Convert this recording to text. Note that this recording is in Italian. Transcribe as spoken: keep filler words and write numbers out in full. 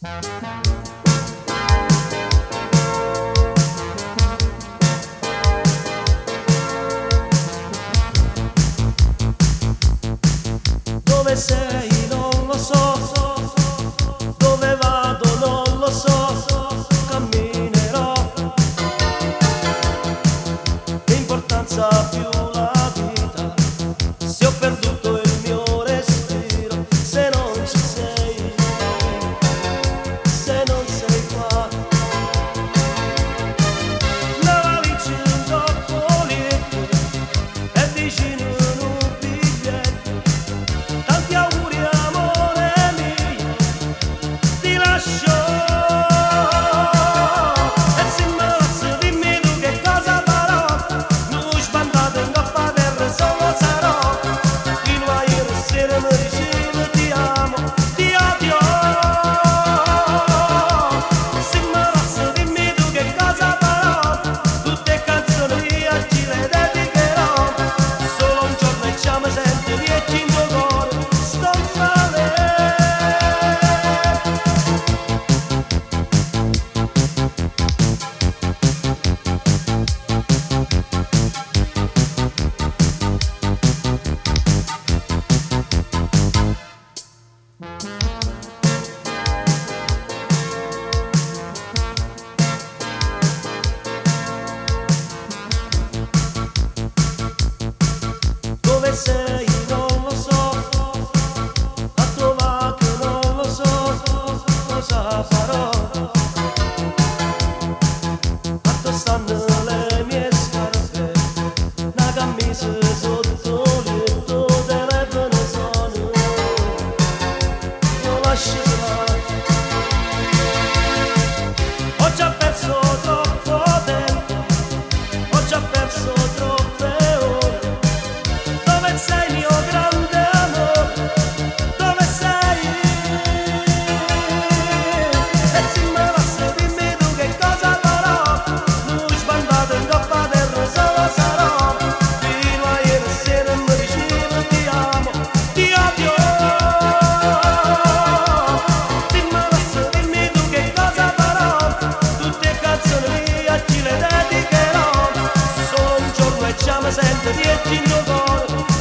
Dove sei non lo so, dove vado non lo so, camminerò. Che importanza ha più la vita, se ho perduto il mio respiro, se non ci sei, se non sei qua. La valigia un toppolietto è vicino in un biglietto. Tanti auguri amore mio, ti lascio. E se me lasci dimmi tu che cosa farò. Non sbandato in coppa terra solo sarò. Fino a ieri sera mi dicevo ti amo, ti odio. E se me lasci dimmi tu che cosa farò. Tutte canzoni oggi le dedicherò. Solo un giorno e ci sento dieci in tuo cuore. Dove sei non lo so, a trovare che non lo so, cosa farò. A dove stanno le mie scarpe, una camisa sotto il tuo telefono suona, lo lasci stare. Ho già perso troppo tempo, ho già perso troppe ore. Dove sei mio grande amore? Dove sei? E se me lasci dimmi tu che cosa farò. Non sbandato in coppa terra solo sarò. Fino a ieri sera mi dicevo ti amo, ti odio. Se me lasci dimmi tu che cosa farò. Tutte canzoni oggi le dedicherò. Solo un giorno e ci sento dieci in tuo cuore.